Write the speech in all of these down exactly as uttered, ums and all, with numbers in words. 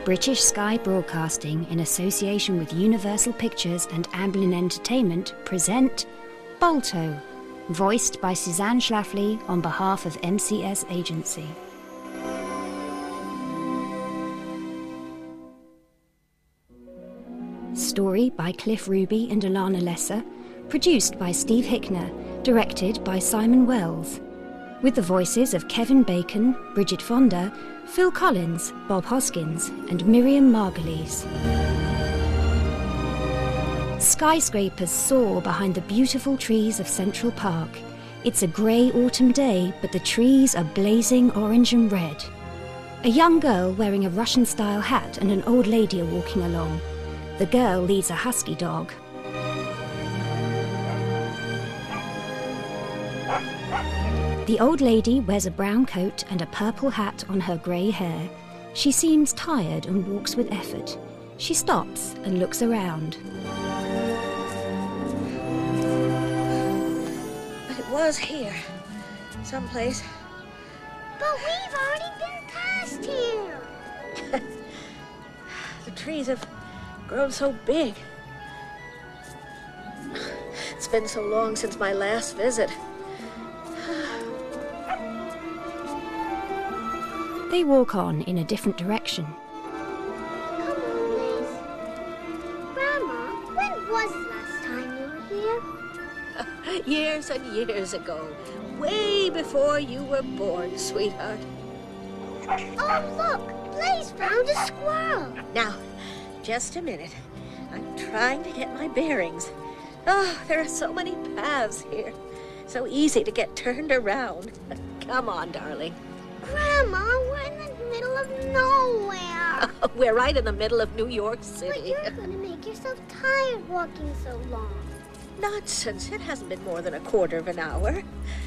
British Sky Broadcasting, in association with Universal Pictures and Amblin Entertainment, present Balto, voiced by Suzanne Schlafly on behalf of M C S Agency. Story by Cliff Ruby and Alana Lesser, produced by Steve Hickner, directed by Simon Wells. With the voices of Kevin Bacon, Bridget Fonda, Phil Collins, Bob Hoskins, and Miriam Margolyes. Skyscrapers soar behind the beautiful trees of Central Park. It's a grey autumn day, but the trees are blazing orange and red. A young girl wearing a Russian-style hat and an old lady are walking along. The girl leads a husky dog. The old lady wears a brown coat and a purple hat on her grey hair. She seems tired and walks with effort. She stops and looks around. But it was here, someplace. But we've already been past here. The trees have grown so big. It's been so long since my last visit. They walk on in a different direction. Come on, Liz. Grandma, when was the last time you were here? Years and years ago. Way before you were born, sweetheart. Oh, look! Blaze found a squirrel. Now, just a minute. I'm trying to get my bearings. Oh, there are so many paths here. So easy to get turned around. Come on, darling. Grandma, we're in the middle of nowhere. We're right in the middle of New York City. But you're going to make yourself tired walking so long. Nonsense. It hasn't been more than a quarter of an hour.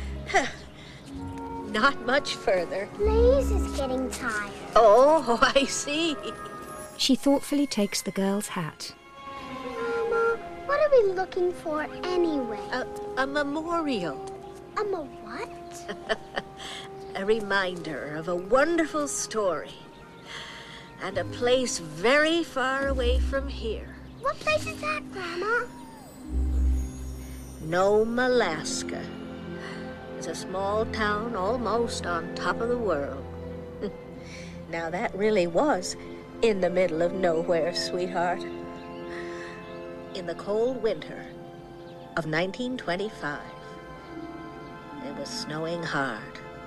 Not much further. Blaze is getting tired. Oh, I see. She thoughtfully takes the girl's hat. Mama, what are we looking for anyway? A, a memorial. A mo what? A reminder of a wonderful story. And a place very far away from here. What place is that, Grandma? Nome, Alaska. It's a small town almost on top of the world. Now that really was in the middle of nowhere, sweetheart. In the cold winter of nineteen twenty-five, it was snowing hard.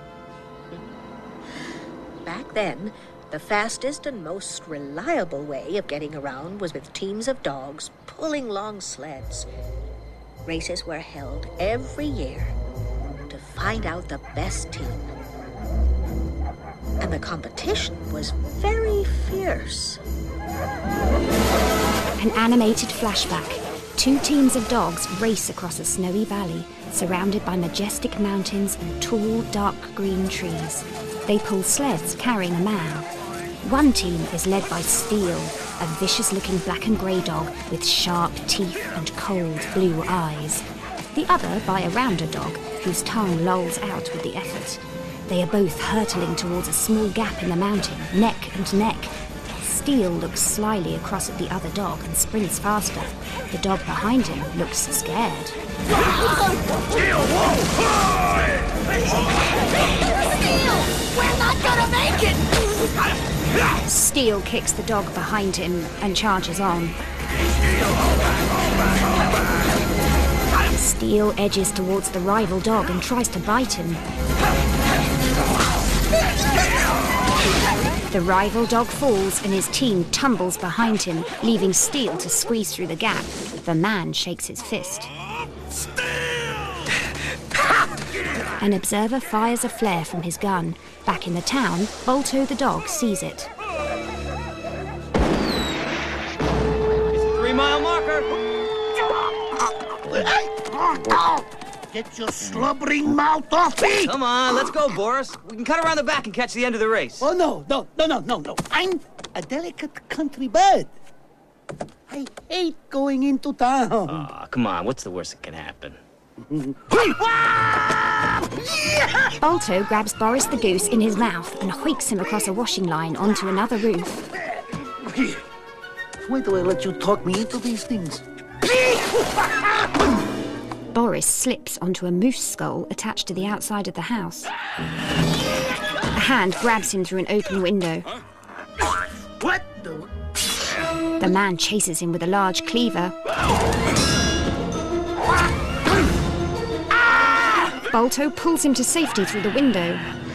Back then, the fastest and most reliable way of getting around was with teams of dogs pulling long sleds. Races were held every year to find out the best team. And the competition was very fierce. An animated flashback. Two teams of dogs race across a snowy valley, surrounded by majestic mountains and tall, dark green trees. They pull sleds carrying a man. One team is led by Steel, a vicious-looking black and grey dog with sharp teeth and cold blue eyes. The other by a rounder dog, whose tongue lolls out with the effort. They are both hurtling towards a small gap in the mountain, neck and neck. Steel looks slyly across at the other dog and sprints faster. The dog behind him looks scared. Steel, we're not gonna make it! Steel kicks the dog behind him and charges on. Steel edges towards the rival dog and tries to bite him. The rival dog falls and his team tumbles behind him, leaving Steel to squeeze through the gap. The man shakes his fist. An observer fires a flare from his gun. Back in the town, Balto the dog sees it. It's a three-mile marker. Get your slubbering mouth off me! Come on, let's go, Boris. We can cut around the back and catch the end of the race. Oh, no, no, no, no, no, no. I'm a delicate country bird. I hate going into town. Oh, come on. What's the worst that can happen? Balto grabs Boris the goose in his mouth and hoiks him across a washing line onto another roof. Why do I let you talk me into these things? Boris slips onto a moose skull attached to the outside of the house. A hand grabs him through an open window. What the... The man chases him with a large cleaver. Balto pulls him to safety through the window.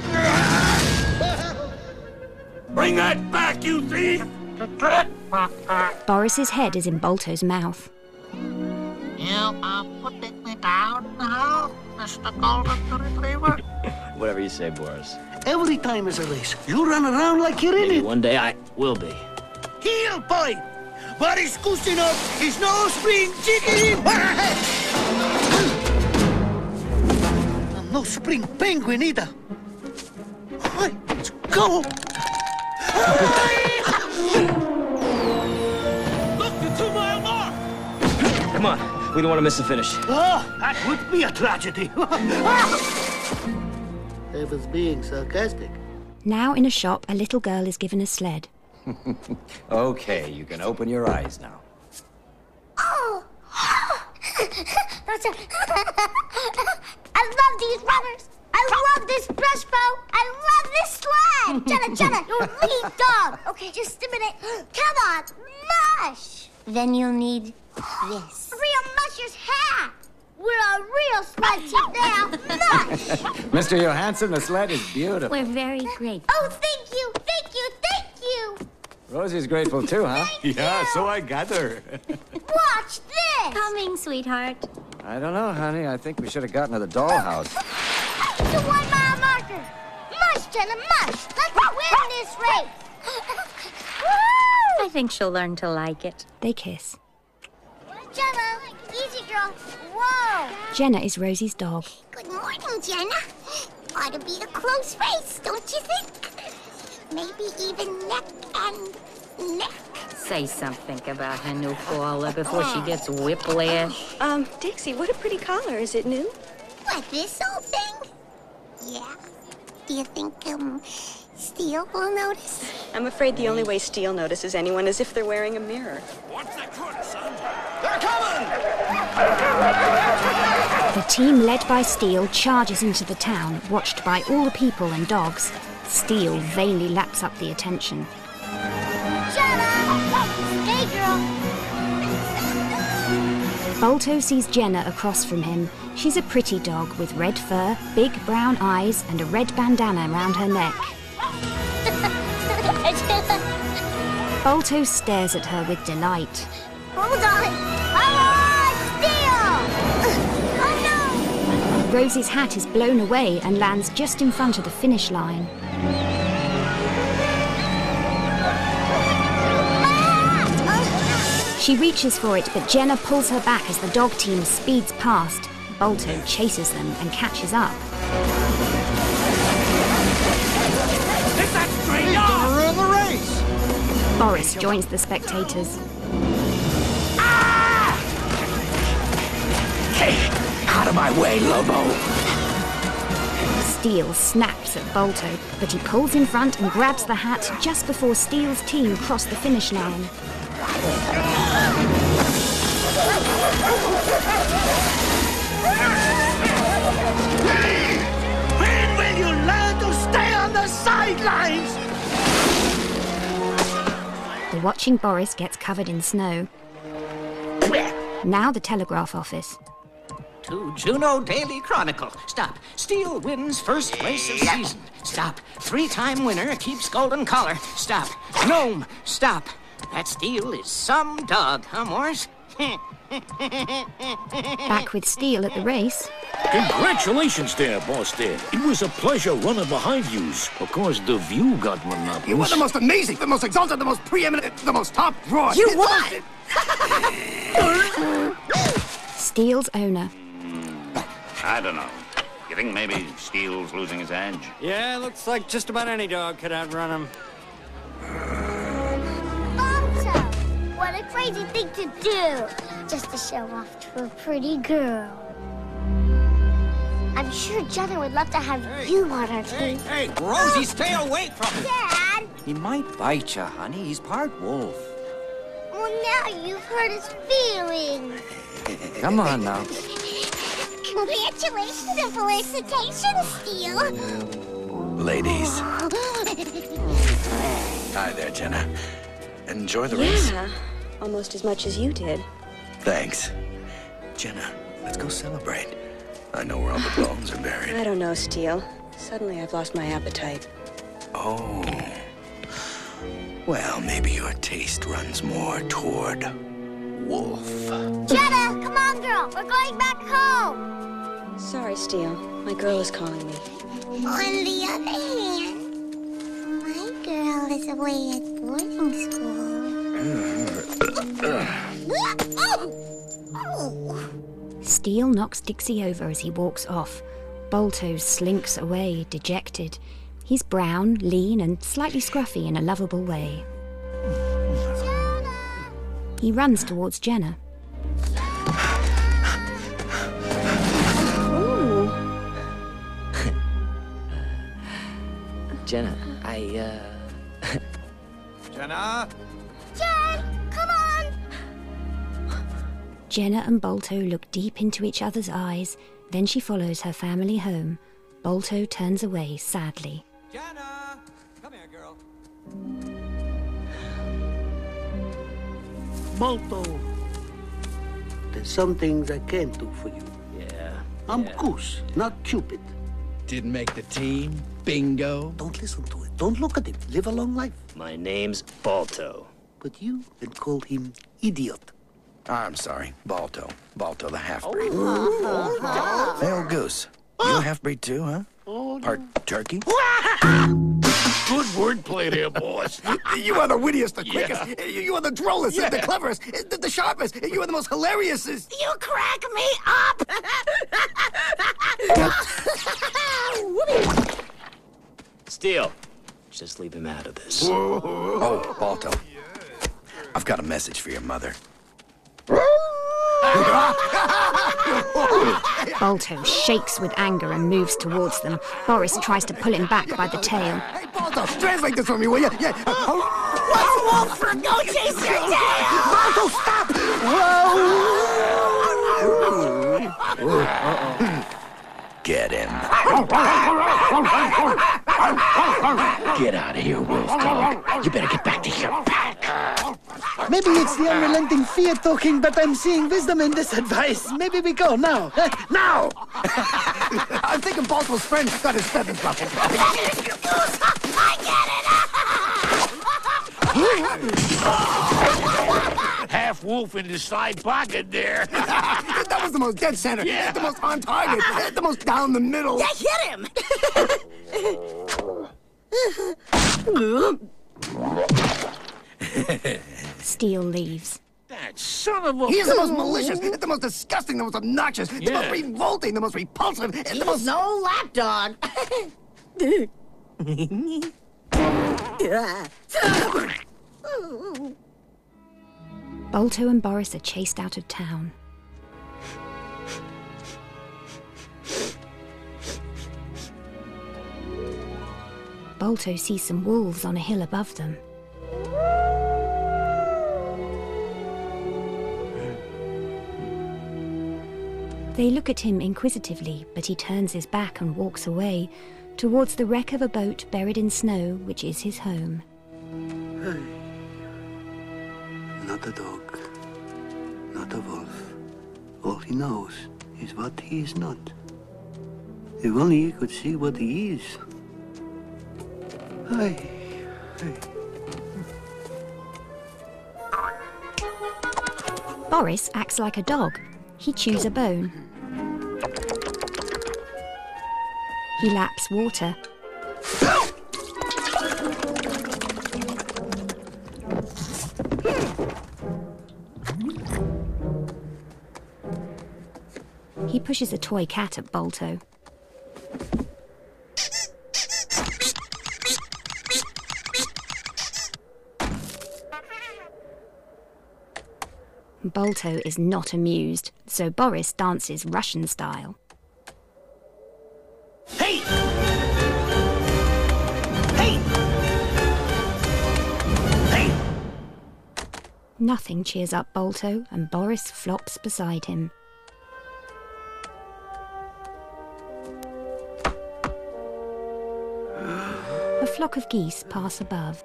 Bring that back, you thief! Boris's head is in Balto's mouth. You are putting me down now, Mister Golden Retriever? Whatever you say, Boris. Every time is a race. You run around like you're in Maybe it. one day I will be. Heel, boy! Boris Kusinov is no spring chicken! And no spring penguin either. Let's go! Look, the two-mile mark! Come on, we don't want to miss the finish. Oh, that would be a tragedy. I was being sarcastic. Now in a shop, a little girl is given a sled. Okay, you can open your eyes now. Oh! That's it. I love these runners. I love this brush bow. I love this sled. Jenna, Jenna, you're a lead dog. Okay, just a minute. Come on, mush. Then you'll need this. Real musher's hat. We're a real sled team now. Mush. Mister Johansson, the sled is beautiful. We're very grateful. Oh, thank you, thank you, thank you. Rosie's grateful too, huh? Thank Yeah, you. so I gather. Watch this. Coming, sweetheart. I don't know, honey. I think we should have gotten to the dollhouse. It's a one-mile marker. Mush, Jenna, mush. Let's win this race. Woo! I think she'll learn to like it. They kiss. Jenna, easy, girl. Whoa. Jenna is Rosie's dog. Good morning, Jenna. Ought to be a close race, don't you think? Maybe even neck and neck. Say something about her new collar before she gets whiplash. Um, Dixie, what a pretty collar. Is it new? What, this old thing? Yeah. Do you think, um, Steele will notice? I'm afraid the only way Steele notices anyone is if they're wearing a mirror. Watch that corner, son. They're coming! The team led by Steele charges into the town, watched by all the people and dogs. Steele vainly laps up the attention. Jenna! Stay, girl. Balto sees Jenna across from him. She's a pretty dog with red fur, big brown eyes, and a red bandana around her neck. Balto stares at her with delight. Hold on. Hold on, Steele! Oh, no! Rosie's hat is blown away and lands just in front of the finish line. She reaches for it, but Jenna pulls her back as the dog team speeds past. Balto chases them and catches up. Hit that straight off! Run the race! Boris joins the spectators. Ah! Hey, out of my way, Lobo! Steele snaps at Balto, but he pulls in front and grabs the hat just before Steele's team cross the finish line. When will you learn to stay on the sidelines? The watching Boris gets covered in snow. Now the telegraph office. To Juneau Daily Chronicle. Stop. Steele wins first race of season. Stop. Three-time winner keeps golden collar. Stop. Gnome. Stop. That Steele is some dog, huh, Morris? Back with Steele at the race. Congratulations there, boss there. It was a pleasure running behind yous. Of course, the view got monotonous. You were the most amazing, the most exalted, the most preeminent, the most top drawer. You what? Steele's owner. I don't know. You think maybe Steele's losing his edge? Yeah, looks like just about any dog could outrun him. Balto! What a crazy thing to do! Just to show off to a pretty girl. I'm sure Jenna would love to have you on her team. Hey, Rosie, stay away from him! Dad! He might bite you, honey. He's part wolf. Well, now you've hurt his feelings. Come on now. Congratulations and felicitations, Steel. Ladies. Hi there, Jenna. Enjoy the race. Yeah, almost as much as you did. Thanks. Jenna, let's go celebrate. I know where all the bones are buried. I don't know, Steel. Suddenly I've lost my appetite. Oh. Well, maybe your taste runs more toward wolf. Jenna, come on, girl. We're going back home. Sorry, Steel. My girl is calling me. On the other hand, my girl is away at boarding school. Steel knocks Dixie over as he walks off. Balto slinks away, dejected. He's brown, lean, and slightly scruffy in a lovable way. Jenna! He runs towards Jenna. Ooh. Jenna, I, uh... Jenna? Jen, come on! Jenna and Balto look deep into each other's eyes. Then she follows her family home. Balto turns away sadly. Jenna! Come here, girl. Balto, there's some things I can't do for you. Yeah. I'm yeah. Goose, not Cupid. Didn't make the team. Bingo. Don't listen to it. Don't look at it. Live a long life. My name's Balto. But you had called him idiot. I'm sorry, Balto. Balto the half-breed. Oh. Hey, old Goose. You a half-breed too, huh? Part turkey? Good wordplay there, boss. You are the wittiest, the quickest. Yeah. You you are the drollest, Yeah. the cleverest, the, the sharpest. You are the most hilarious. You crack me up! Steel, just leave him out of this. Oh, Balto. I've got a message for your mother. Balto shakes with anger and moves towards them. Boris tries to pull him back by the tail. Hey, Balto, translate this for me, will you? Yeah. What's wolf for? Go chase your tail! Balto, stop! Get him. Get out of here, wolf dog. You better get back to your pack. Maybe it's the unrelenting fear talking, but I'm seeing wisdom in this advice. Maybe we go now. Now! I'm thinking Balto's friend got his feathers ruffled. I Half wolf in the side pocket there. That was the most dead center. Yeah. The most on target. The most down the middle. Yeah, hit him! Steel leaves. That son of a... He is the most malicious, the most disgusting, the most obnoxious, the Yeah. most revolting, the most repulsive, and the He's most... no lapdog. Balto and Boris are chased out of town. Balto sees some wolves on a hill above them. They look at him inquisitively, but he turns his back and walks away towards the wreck of a boat buried in snow, which is his home. Hey. Not a dog. Not a wolf. All he knows is what he is not. If only he could see what he is. Hey. Hey. Boris acts like a dog. He chews a bone. He laps water. He pushes a toy cat at Balto. Balto is not amused, so Boris dances Russian style. Nothing cheers up Balto, and Boris flops beside him. A flock of geese pass above.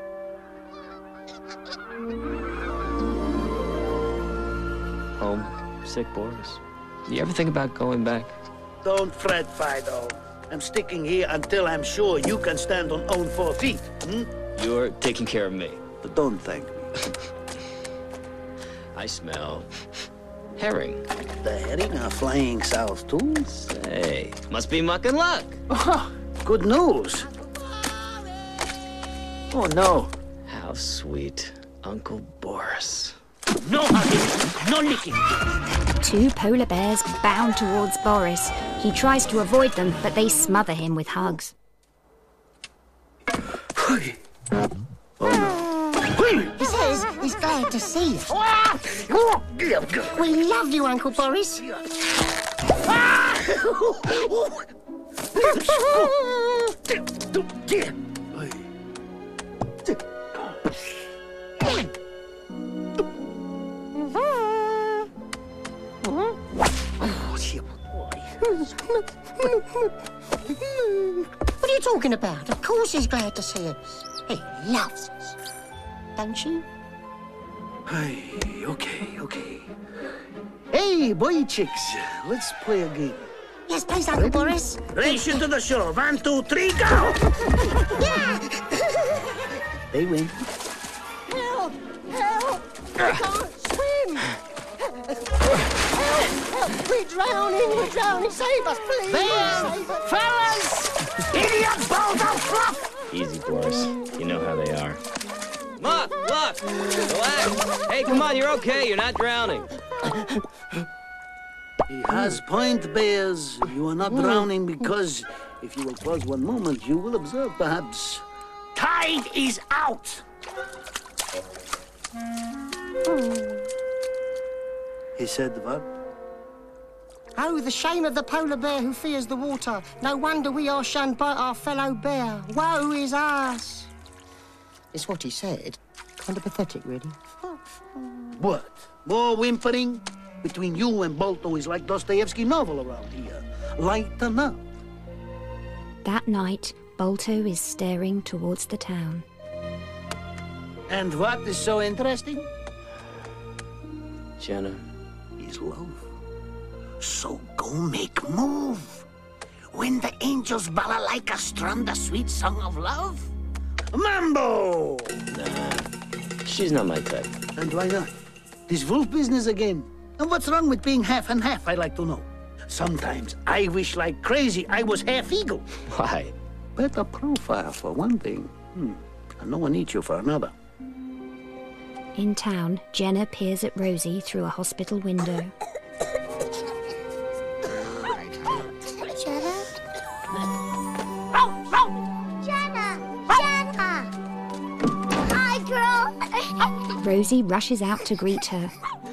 Home, sick Boris. You ever think about going back? Don't fret, Fido. I'm sticking here until I'm sure you can stand on own four feet. Hmm? You're taking care of me. But don't thank me. I smell herring. The herring are flying south too? Hey, must be muck and luck. Oh, good news. Oh, no. How sweet. Uncle Boris. No hugging, no licking. Two polar bears bound towards Boris. He tries to avoid them, but they smother him with hugs. He says he's glad to see you. We love you, Uncle Boris. What are you talking about? Of course he's glad to see us. He loves us. Don't you? Hey, okay, okay. Hey, boy chicks, let's play a game. Yes, please, Uncle Boris. Race you to the shore. One, two, three, go! Yeah! They win. Help! Help! I can't swim! Help! Help! We're drowning! We're drowning! Save us, please! There! Save us. Fellas! Idiot balls of fluff! Easy, Boris. You know how they are. Muck, look, relax. Hey, come on, you're okay. You're not drowning. He has point, Bears. You are not drowning because if you will pause one moment, you will observe, perhaps. Tide is out! He said what? Oh, the shame of the polar bear who fears the water. No wonder we are shunned by our fellow bear. Woe is us. It's what he said. Kind of pathetic, really. What? More whimpering? Between you and Balto is like Dostoevsky novel around here. Lighten up. That night, Balto is staring towards the town. And what is so interesting? Jenna. Is love. So go make move. When the angels balalaika strum the sweet song of love. Mambo! Nah, she's not my type. And why not? This wolf business again. And what's wrong with being half and half, I'd like to know. Sometimes I wish like crazy I was half eagle. Why? Better profile for one thing. Hmm. And no one needs you for another. In town, Jenna peers at Rosie through a hospital window. Jenna? Jenna! Jenna! Hi, girl! Rosie rushes out to greet her.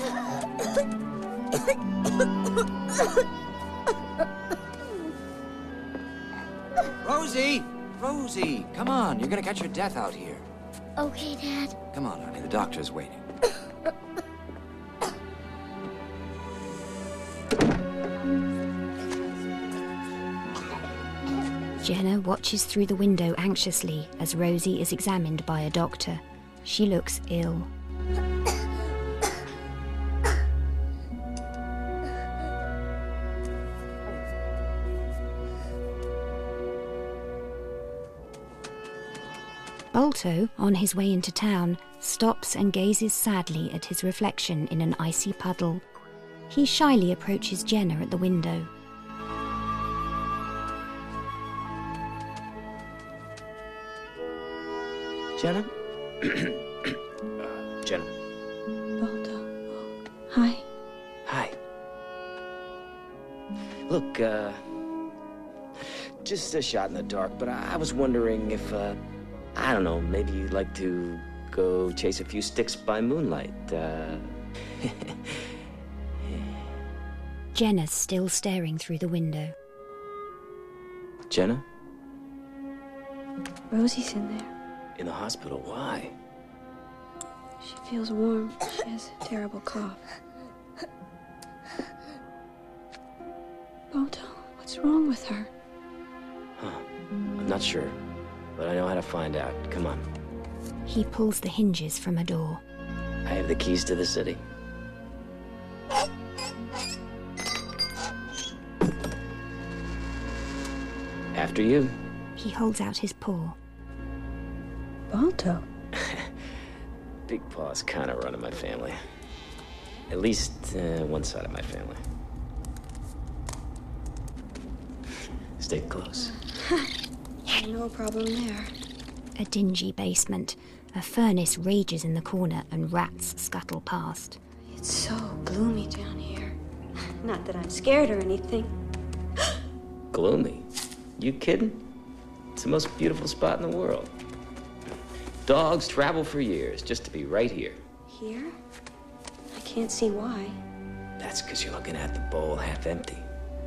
Rosie! Rosie! Come on, you're gonna catch your death out here. Okay, Dad. Come on, honey, the doctor's waiting. Jenna watches through the window anxiously as Rosie is examined by a doctor. She looks ill. Balto, on his way into town, stops and gazes sadly at his reflection in an icy puddle. He shyly approaches Jenna at the window. Jenna? uh, Jenna. Balto. Hi. Hi. Look, uh... just a shot in the dark, but I, I was wondering if, uh... I don't know, maybe you'd like to go chase a few sticks by moonlight, uh... Jenna's still staring through the window. Jenna? Rosie's in there. In the hospital, why? She feels warm. She has a terrible cough. Balto, what's wrong with her? Huh. I'm not sure, but I know how to find out. Come on. He pulls the hinges from a door. I have the keys to the city. After you. He holds out his paw. Balto. Big Paw's kind of running my family. At least uh, one side of my family. Stay close. No problem there. A dingy basement. A furnace rages in the corner and rats scuttle past. It's so gloomy down here. Not that I'm scared or anything. Gloomy? You kidding? It's the most beautiful spot in the world. Dogs travel for years just to be right here. Here? I can't see why. That's because you're looking at the bowl half empty.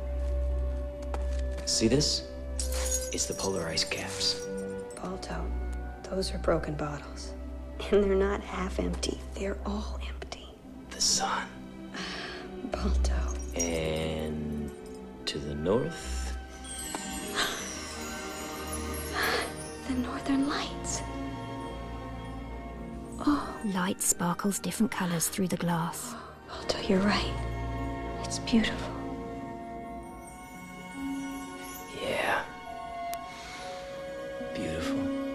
See this? It's the polar ice caps. Balto, those are broken bottles. And they're not half empty. They're all empty. The sun. Balto. And to the north? The northern lights. Oh. Light sparkles different colors through the glass. Balto, you're right. It's beautiful. Yeah. Beautiful.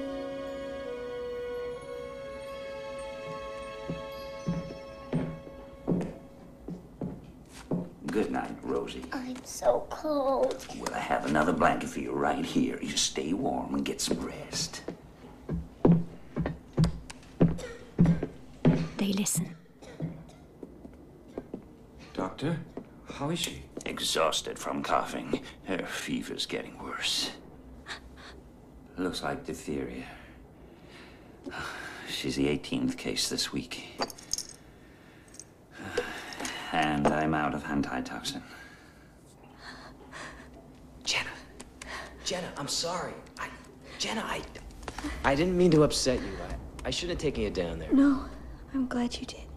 Good night, Rosie. I'm so cold. Well, I have another blanket for you right here. You stay warm and get some rest. They listen. Doctor, how is she? Exhausted from coughing. Her fever's getting worse. Looks like diphtheria. She's the eighteenth case this week. And I'm out of antitoxin. Jenna. Jenna, I'm sorry. I, Jenna, I... I didn't mean to upset you. I, I shouldn't have taken you down there. No, I'm glad you did.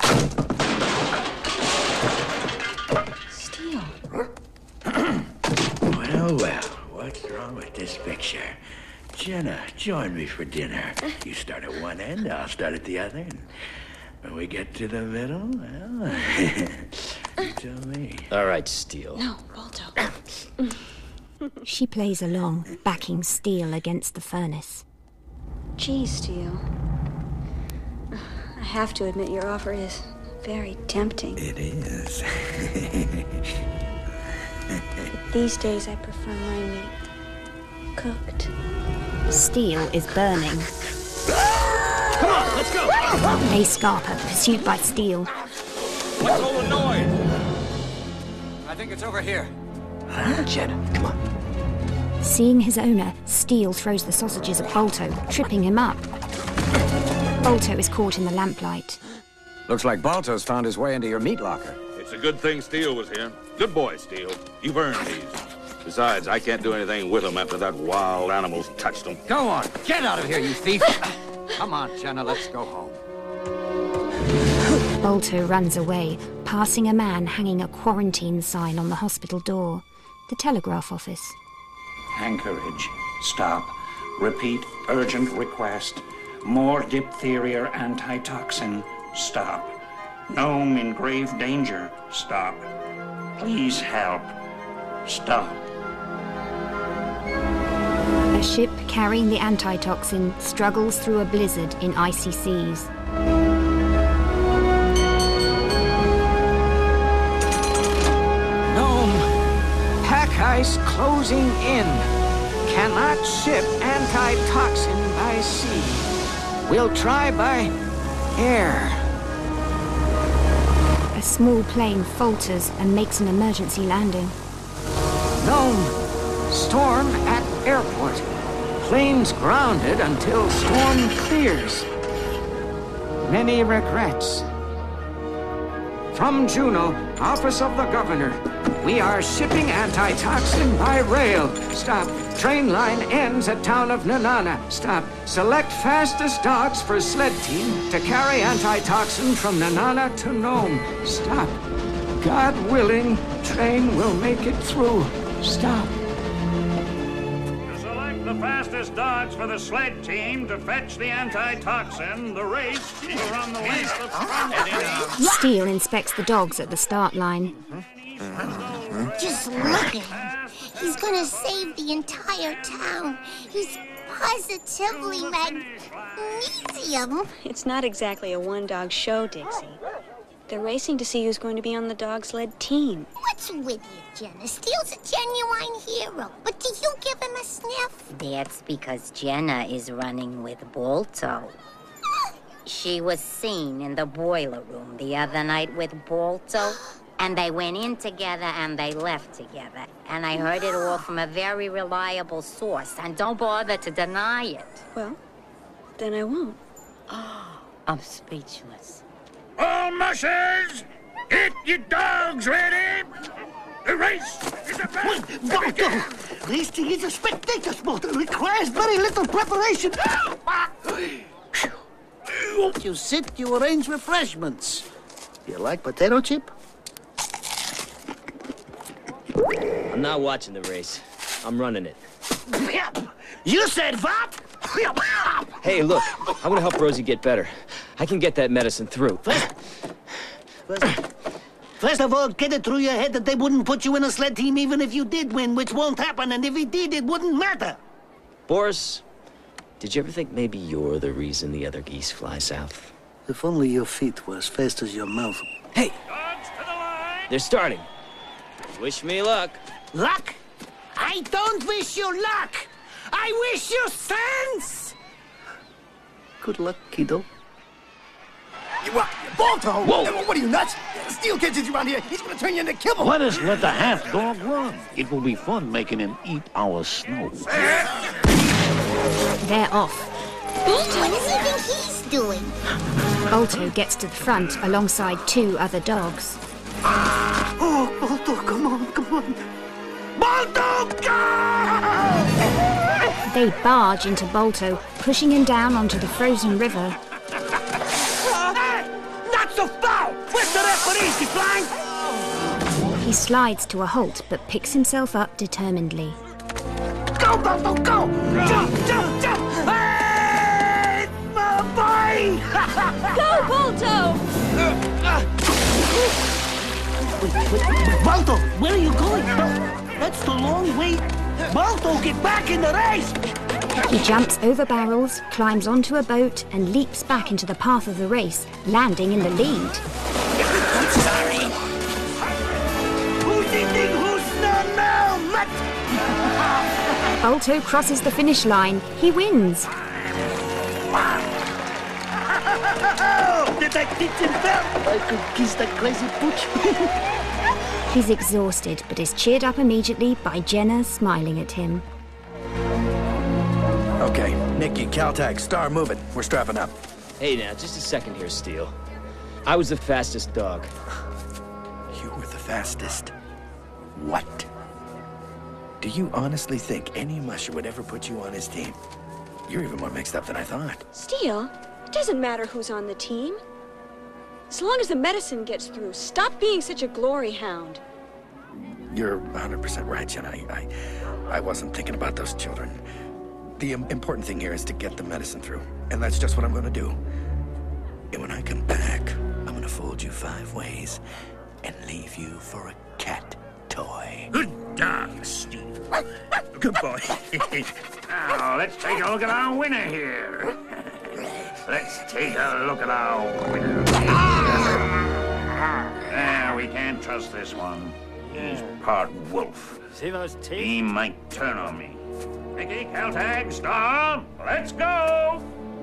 Steele. Well, well, what's wrong with this picture? Jenna, join me for dinner. You start at one end, I'll start at the other. And when we get to the middle, well, you tell me. All right, Steele. No, Balto. She plays along, backing Steele against the furnace. Gee, Steele. I have to admit your offer is very tempting. It is. But these days I prefer my meat cooked. Steele is burning. Come on, let's go! A Scarpa, pursued by Steele. What's all the noise? I think it's over here. Jenna, come on. Seeing his owner, Steele throws the sausages at Balto, tripping him up. Balto is caught in the lamplight. Looks like Balto's found his way into your meat locker. It's a good thing Steele was here. Good boy, Steele. You've earned these. Besides, I can't do anything with them after that wild animal's touched them. Go on, get out of here, you thief! Come on, Jenna, let's go home. Balto runs away, passing a man hanging a quarantine sign on the hospital door. The telegraph office. Anchorage. Stop. Repeat. Urgent request. More diphtheria antitoxin. Stop. Gnome in grave danger. Stop. Please help. Stop. A ship carrying the antitoxin struggles through a blizzard in icy seas. Gnome, pack ice closing in. Cannot ship antitoxin by sea. We'll try by air. A small plane falters and makes an emergency landing. Gnome, storm at airport. Planes grounded until storm clears. Many regrets. From Juneau, Office of the Governor, we are shipping antitoxin by rail. Stop. Train line ends at town of Nanana. Stop. Select fastest dogs for sled team to carry antitoxin from Nanana to Nome. Stop. God willing, train will make it through. Stop. To select the fastest dogs for the sled team to fetch the antitoxin, the race will run the length of front. Steele inspects the dogs at the start line. Just look at him. He's gonna save the entire town. He's positively magnesium. It's not exactly a one-dog show, Dixie. They're racing to see who's going to be on the dog-sled team. What's with you, Jenna? Steele's a genuine hero. But do you give him a sniff? That's because Jenna is running with Balto. She was seen in the boiler room the other night with Balto. And they went in together and they left together. And I heard it all from a very reliable source. And don't bother to deny it. Well, then I won't. I'm speechless. All mushers, get your dogs ready. The race is about to begin. Racing is a spectator sport. It requires very little preparation. You sit, you arrange refreshments. You like potato chip? I'm not watching the race. I'm running it. You said what? Hey, look, I'm gonna help Rosie get better. I can get that medicine through. First, first, first of all, get it through your head that they wouldn't put you in a sled team even if you did win, which won't happen, and if he did, it wouldn't matter. Boris, did you ever think maybe you're the reason the other geese fly south? If only your feet were as fast as your mouth. Hey! They're starting. Wish me luck. Luck? I don't wish you luck! I wish you sense! Good luck, kiddo. You what? Balto! Whoa! What are you, nuts? Steele can't you around here. He's gonna turn you into kibble. Let us let the half-dog run. It will be fun making him eat our snow. They're off. What does he think he's doing? Balto gets to the front alongside two other dogs. Oh, Balto, come on, come on. Balto, go! They barge into Balto, pushing him down onto the frozen river. Hey, not so foul! Where's the referee, he blind? He slides to a halt, but picks himself up determinedly. Go, Balto, go! Jump, jump, jump! Hey, my boy! Go, Balto! Wait, wait, Balto, where are you going? That's the long way. Balto, get back in the race! He jumps over barrels, climbs onto a boat, and leaps back into the path of the race, landing in the lead. I'm sorry. Who's eating who's not now, Matt? Balto crosses the finish line. He wins. Did I teach him well? I could kiss that crazy pooch. He's exhausted, but is cheered up immediately by Jenna smiling at him. Okay, Nicky, Caltag, Star, move it. We're strapping up. Hey now, just a second here, Steele. I was the fastest dog. You were the fastest. What? Do you honestly think any musher would ever put you on his team? You're even more mixed up than I thought. Steele, it doesn't matter who's on the team. As long as the medicine gets through, stop being such a glory hound. You're one hundred percent right, Jen. I, I, I wasn't thinking about those children. The im- important thing here is to get the medicine through, and that's just what I'm going to do. And when I come back, I'm going to fold you five ways and leave you for a cat toy. Good dog, Steve. Good boy. Now, let's take a look at our winner here. Let's take a look at our winner. There, we can't trust this one. He's part wolf. See those teeth? He might turn on me. Nicky, Caltag, Star, let's go!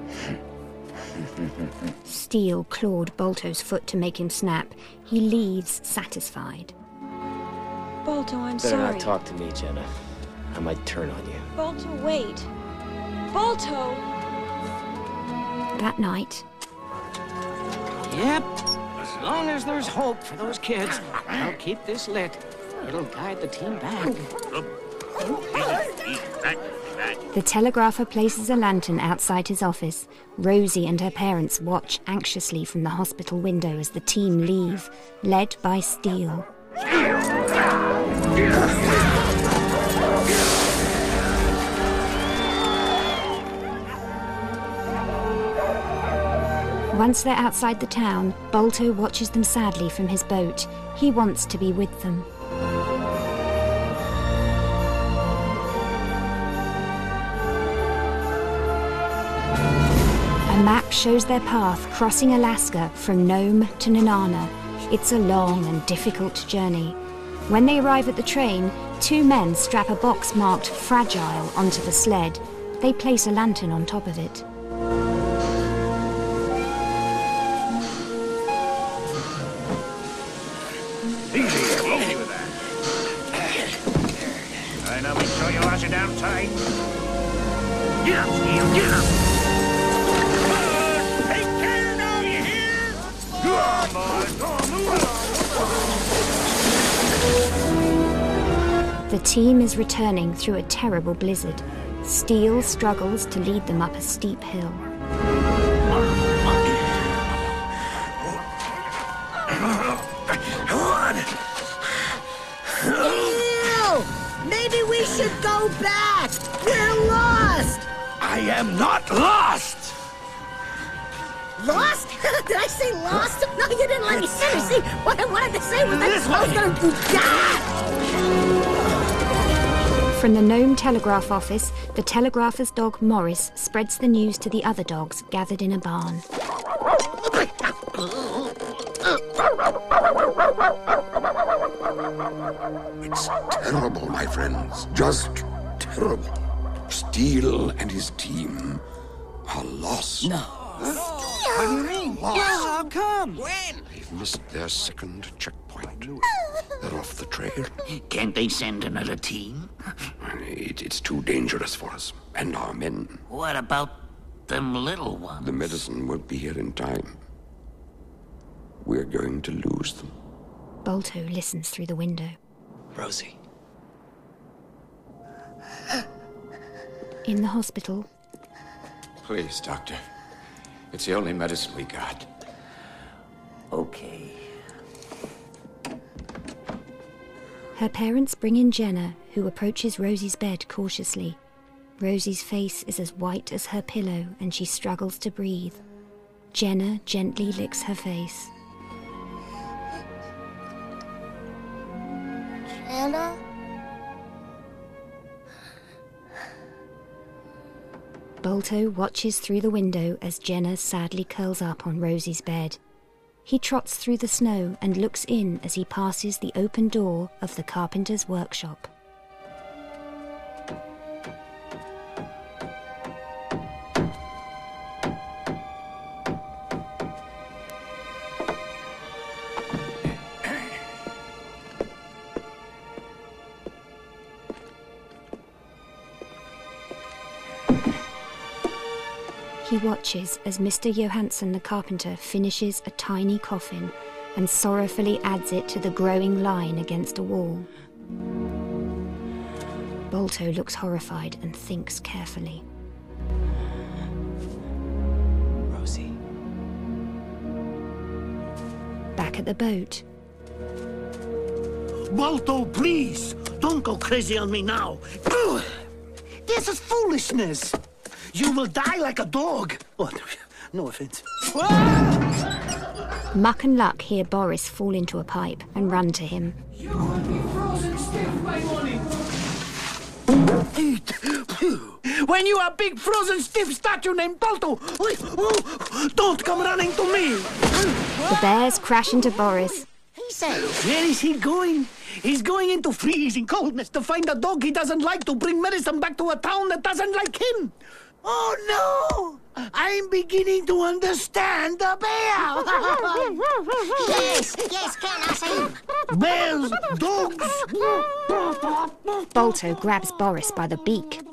Steele clawed Balto's foot to make him snap. He leaves satisfied. Balto, I'm Better sorry. not talk to me, Jenna. I might turn on you. Balto, wait. Balto! That night... Yep. As long as there's hope for those kids, I'll keep this lit. It'll guide the team back. The telegrapher places a lantern outside his office. Rosie and her parents watch anxiously from the hospital window as the team leave, led by Steele. Once they're outside the town, Balto watches them sadly from his boat. He wants to be with them. A map shows their path crossing Alaska from Nome to Nenana. It's a long and difficult journey. When they arrive at the train, two men strap a box marked Fragile onto the sled. They place a lantern on top of it. Easy, easy with that. I know, make sure you lash it down tight. Get up, Steele, get up! The team is returning through a terrible blizzard. Steele struggles to lead them up a steep hill. Steele! Maybe we should go back! We're lost! I am not lost! Lost? Did I say lost? No, you didn't let me finish. See, what I wanted to say was that I was going to... From the Nome Telegraph Office, the telegrapher's dog Morris spreads the news to the other dogs gathered in a barn. It's terrible, my friends. Just terrible. Steele and his team are lost. No. What do you mean? Lost. How come? When? They've missed their second checkpoint. They're off the trail. Can't they send another team? It, it's too dangerous for us and our men. What about them little ones? The medicine won't be here in time. We're going to lose them. Balto listens through the window. Rosie. In the hospital, Please, Doctor. It's the only medicine we got. Okay. her parents bring in Jenna, who approaches Rosie's bed cautiously. Rosie's face is as white as her pillow, and she struggles to breathe. Jenna gently licks her face. Jenna? Balto watches through the window as Jenna sadly curls up on Rosie's bed. He trots through the snow and looks in as he passes the open door of the carpenter's workshop. He watches as Mister Johansson the carpenter finishes a tiny coffin and sorrowfully adds it to the growing line against a wall. Balto looks horrified and thinks carefully. Rosie. Back at the boat. Balto, please! Don't go crazy on me now! This is foolishness! You will die like a dog! Oh, no offense. Muck and Luck hear Boris fall into a pipe and run to him. You will be frozen stiff by morning! When you are big frozen stiff statue named Balto, don't come running to me! The bears crash into Boris. He said, where is he going? He's going into freezing coldness to find a dog he doesn't like to bring medicine back to a town that doesn't like him. Oh, no! I'm beginning to understand the bear! Yes, yes, can I see? Bears, dogs! Balto grabs Boris by the beak.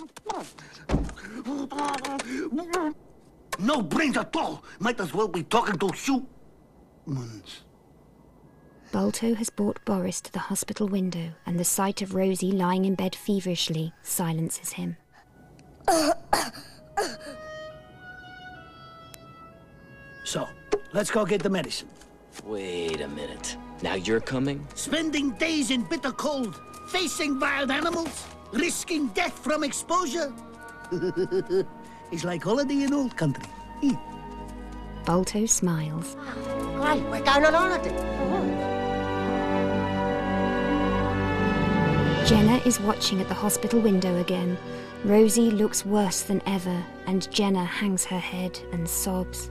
No brains at all! Might as well be talking to humans. Balto has brought Boris to the hospital window, and the sight of Rosie lying in bed feverishly silences him. So, let's go get the medicine. Wait a minute. Now you're coming? Spending days in bitter cold, facing wild animals, risking death from exposure. It's like holiday in old country. Balto smiles. Great, we're going on holiday. Jenna is watching at the hospital window again. Rosie looks worse than ever, and Jenna hangs her head and sobs.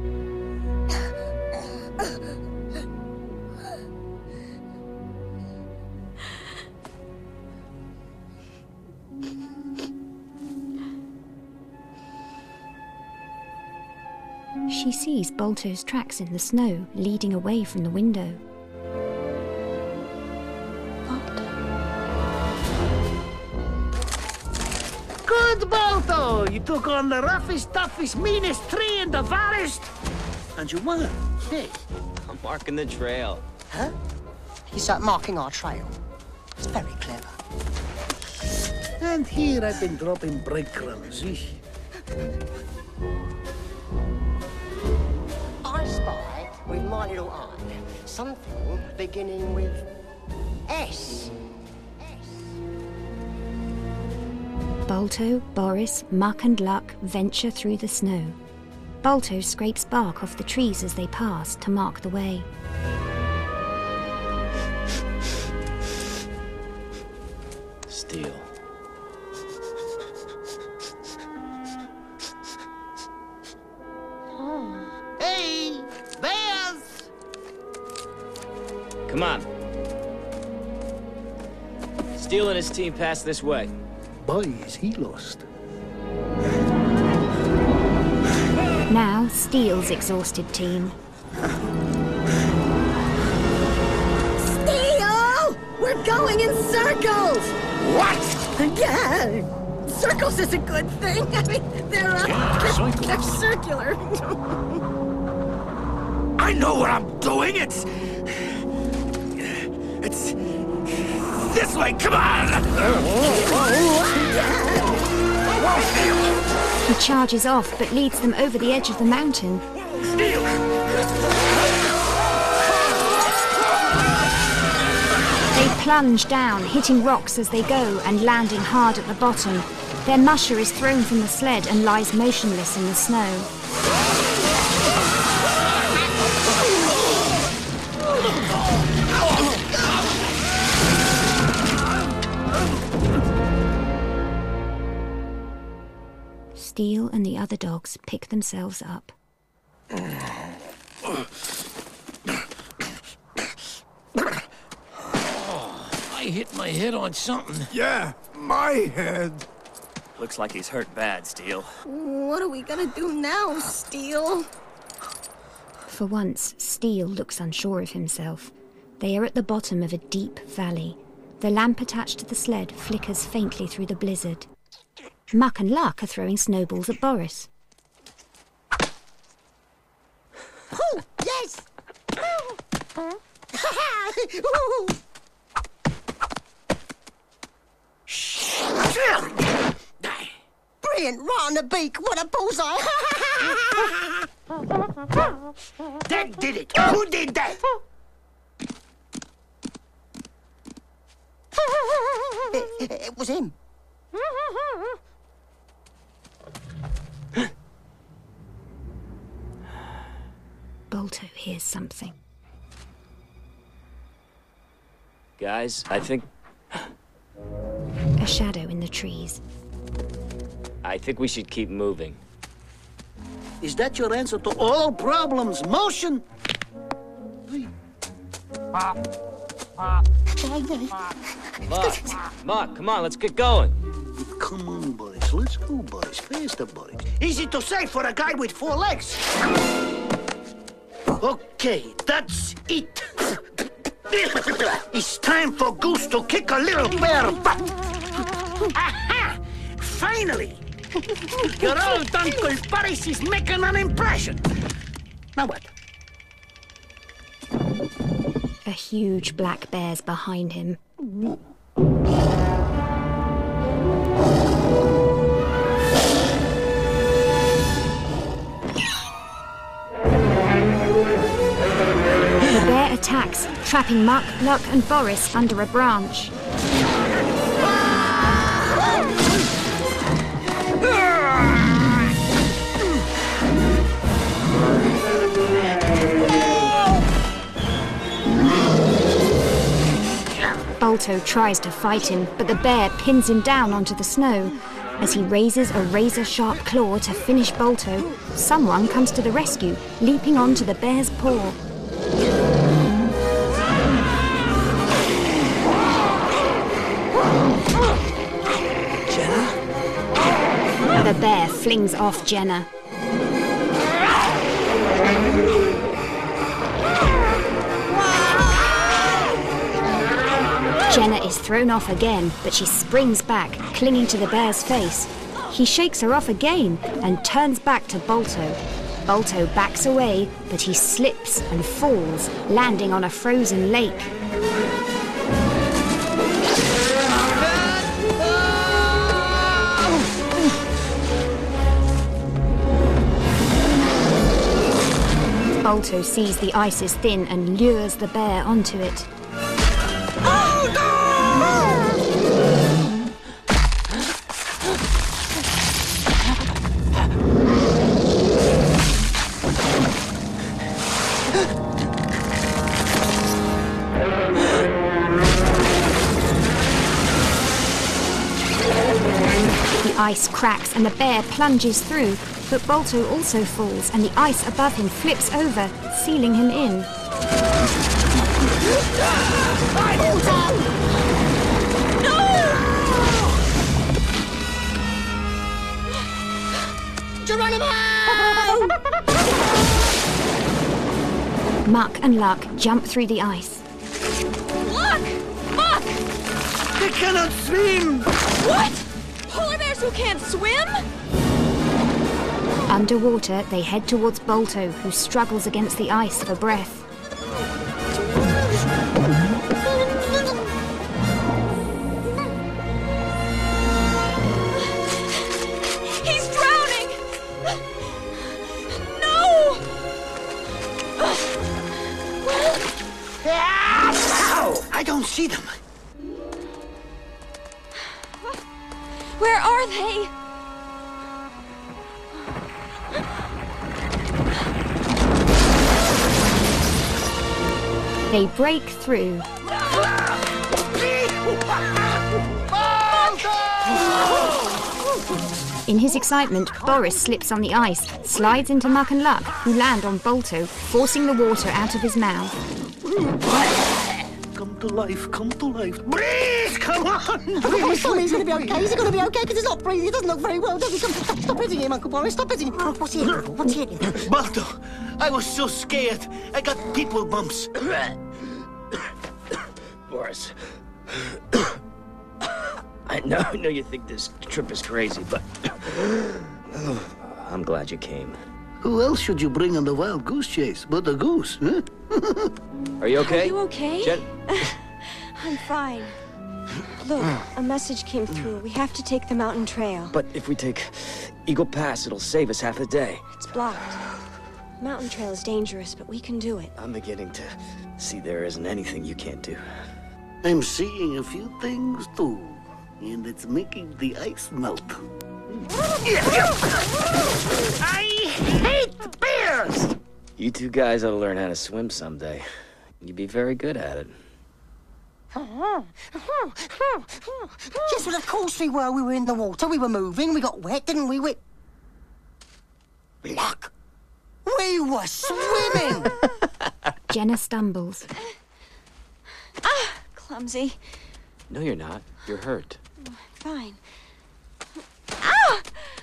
She sees Balto's tracks in the snow, leading away from the window. Good, Balto! You took on the roughest, toughest, meanest tree in the forest. And you won. Hey. I'm marking the trail. Huh? He's uh, marking our trail. It's very clever. And here I've been dropping breadcrumbs. I spy with my little eye something beginning with S. Balto, Boris, Muck and Luck venture through the snow. Balto scrapes bark off the trees as they pass to mark the way. Steel. Hey, bears! Come on. Steel and his team pass this way. Boy, is he lost. Now, Steel's exhausted team. Steel! We're going in circles! What? Yeah! Circles is a good thing. I mean, they're, uh, they're, they're circular. I know what I'm doing. It's... It's... this way. Come on! He charges off, but leads them over the edge of the mountain. They plunge down, hitting rocks as they go and landing hard at the bottom. Their musher is thrown from the sled and lies motionless in the snow. Steel and the other dogs pick themselves up. I hit my head on something. Yeah, my head. Looks like he's hurt bad, Steel. What are we gonna do now, Steel? For once, Steel looks unsure of himself. They are at the bottom of a deep valley. The lamp attached to the sled flickers faintly through the blizzard. Muck and Luck are throwing snowballs at Boris. Oh, yes! Brilliant, right on the beak. What a bullseye! That did it. Who did that? It, it was him. Balto hears something. Guys, I think... A shadow in the trees. I think we should keep moving. Is that your answer to all problems? Motion? Muck, Muck, come on, let's get going. Come on, boys. Let's go, boys. Faster, boys. Easy to say for a guy with four legs. Okay, that's it. It's time for Goose to kick a little bear butt. Aha! Finally! Your old Uncle Boris is making an impression. Now what? A huge black bear's behind him. The bear attacks, trapping Muck, Luck and Boris under a branch. Balto tries to fight him, but the bear pins him down onto the snow. As he raises a razor-sharp claw to finish Balto, someone comes to the rescue, leaping onto the bear's paw. Jenna? The bear flings off Jenna. Jenna is thrown off again, but she springs back, clinging to the bear's face. He shakes her off again and turns back to Balto. Balto backs away, but he slips and falls, landing on a frozen lake. Balto sees the ice is thin and lures the bear onto it. Oh, no! The ice cracks and the bear plunges through, but Balto also falls and the ice above him flips over, sealing him in. Geronimo! Muck and Luck jump through the ice. Look! Muck! They cannot swim! What? Polar bears who can't swim? Underwater, they head towards Balto, who struggles against the ice for breath. He's drowning! No! I don't see them. Where are they? They break through. In his excitement, Boris slips on the ice, slides into Muck and Luck, who land on Balto, forcing the water out of his mouth. Come to life, come to life. Breathe, come on! Oh, sorry, he's going to be okay. He's going to be okay because he's not breathing. He doesn't look very well, does he? Come, stop, stop hitting him, Uncle Boris. Stop hitting him. Oh, what's he hitting for? What's he hitting for? Balto, I was so scared. I got people bumps. Boris. I know, I know you think this trip is crazy, but I'm glad you came. Who else should you bring on the wild goose chase but a goose, huh? Are you okay? Are you okay? Jen? I'm fine. Look, a message came through. We have to take the mountain trail. But if we take Eagle Pass, it'll save us half a day. It's blocked. Mountain trail is dangerous, but we can do it. I'm beginning to see there isn't anything you can't do. I'm seeing a few things too, and it's making the ice melt. I hate bears! You two guys ought to learn how to swim someday. You'd be very good at it. Yes, well, of course we were. We were in the water. We were moving. We got wet, didn't we? We... Luck! We were swimming! Jenna stumbles. Ah, clumsy. No, you're not. You're hurt. Fine. Ah!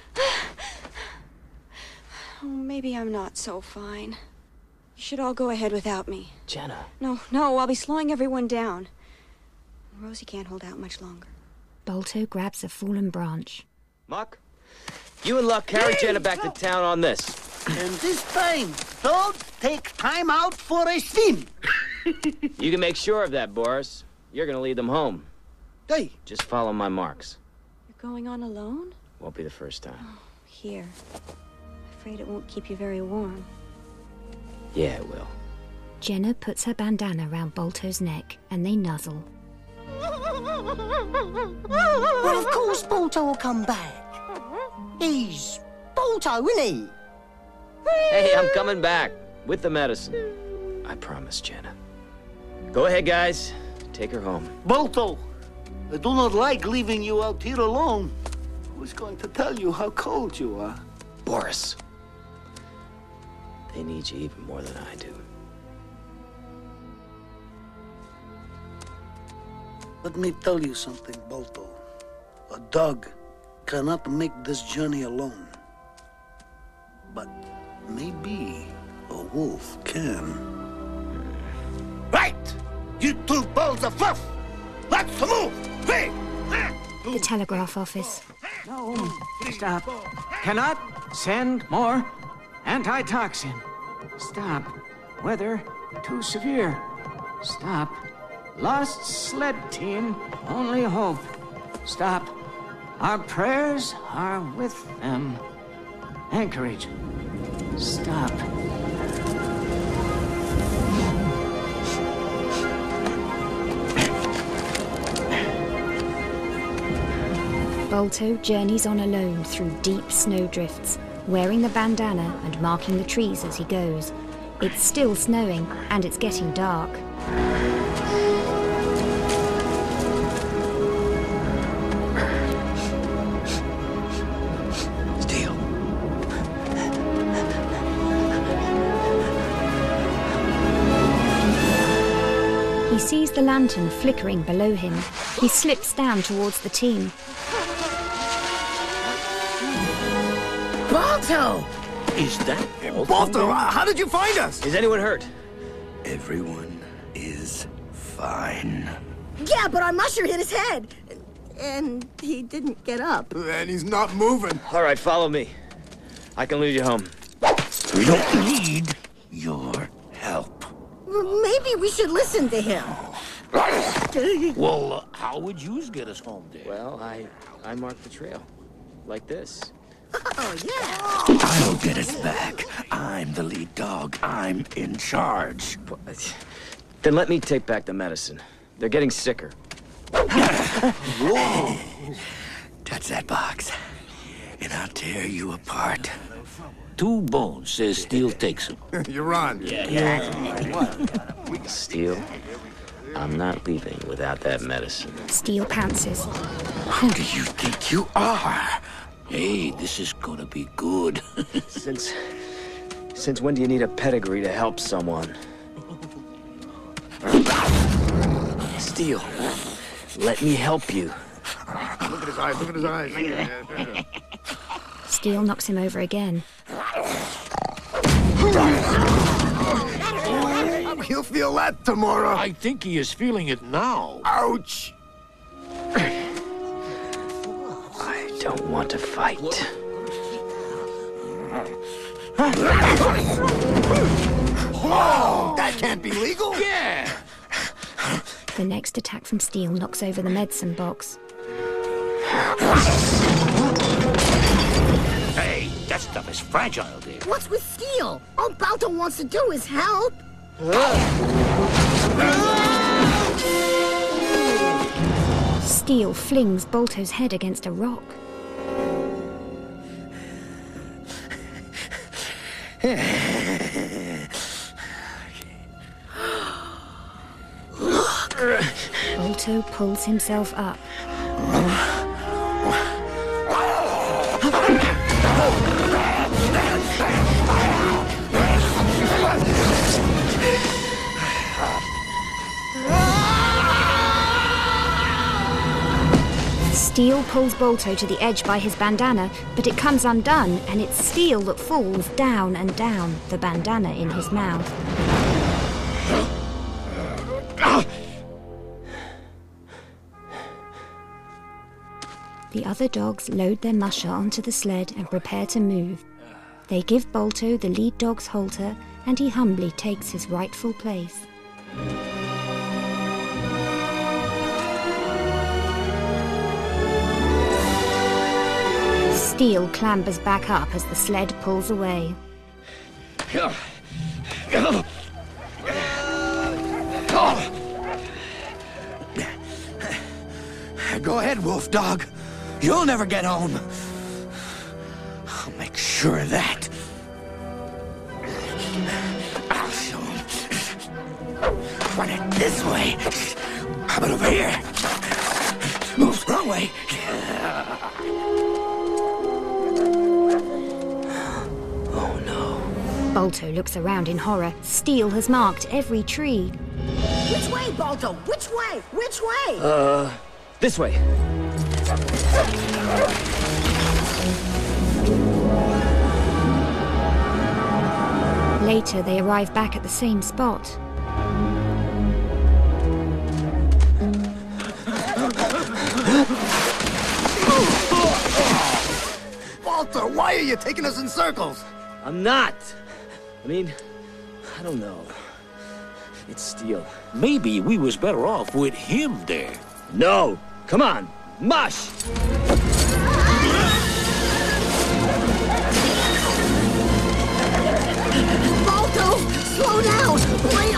Oh, maybe I'm not so fine. You should all go ahead without me. Jenna. No, no, I'll be slowing everyone down. Rosie can't hold out much longer. Balto grabs a fallen branch. Muck, you and Luck carry Jenna back to town on this. And this time, don't take time out for a swim. You can make sure of that, Boris. You're gonna lead them home. Hey! Just follow my marks. You're going on alone? Won't be the first time. Oh, here. Afraid it won't keep you very warm. Yeah, it will. Jenna puts her bandana round Bolto's neck and they nuzzle. Well, of course Bolto will come back. He's Bolto, isn't he? Hey, I'm coming back with the medicine. I promise, Jenna. Go ahead, guys. Take her home. Bolto, I do not like leaving you out here alone. I was going to tell you how cold you are. Boris. They need you even more than I do. Let me tell you something, Bolto. A dog cannot make this journey alone. But maybe a wolf can. Right! You two balls of fluff! Let's move! Quick! The telegraph office. No, stop. Cannot send more antitoxin. Stop. Weather too severe. Stop. Lost sled team, only hope. Stop. Our prayers are with them. Anchorage. Stop. Bolto journeys on alone through deep snowdrifts, wearing the bandana and marking the trees as he goes. It's still snowing, and it's getting dark. Steel. He sees the lantern flickering below him. He slips down towards the team. Bolto! Is that Bolto, how did you find us? Is anyone hurt? Everyone is fine. Yeah, but our musher hit his head. And he didn't get up. And he's not moving. All right, follow me. I can lead you home. We don't need your help. Well, maybe we should listen to him. Well, uh, how would you get us home there? Well, I, I marked the trail. Like this. Oh, yeah. I'll get us back. I'm the lead dog. I'm in charge. Then let me take back the medicine. They're getting sicker. Whoa! Touch that box, and I'll tear you apart. Two Bones says Steel takes him. You're on. Yeah, yeah. Steel, I'm not leaving without that medicine. Steel pounces. Who do you think you are? Hey, this is gonna be good. Since... Since when do you need a pedigree to help someone? Steel, let me help you. Look at his eyes, look at his eyes. Steel knocks him over again. He'll feel that tomorrow. I think he is feeling it now. Ouch! I don't want to fight. Whoa! That can't be legal! Yeah! The next attack from Steel knocks over the medicine box. Hey, that stuff is fragile, dear. What's with Steel? All Bolto wants to do is help. Steel flings Bolto's head against a rock. Bolto pulls himself up. Steel pulls Bolto to the edge by his bandana, but it comes undone, and it's Steel that falls down and down, the bandana in his mouth. The other dogs load their musher onto the sled and prepare to move. They give Bolto the lead dog's halter, and he humbly takes his rightful place. Steele clambers back up as the sled pulls away. Go ahead, wolf dog. You'll never get home. I'll make sure of that. I'll show him. Run it this way. How about over here? Move wrong way. Oh no. Balto looks around in horror. Steele has marked every tree. Which way, Balto? Which way? Which way? Uh, this way. Later, they arrive back at the same spot. Balto, why are you taking us in circles? I'm not. I mean, I don't know. It's Steele. Maybe we was better off with him there. No! Come on! Mush! Balto, slow down! Wait!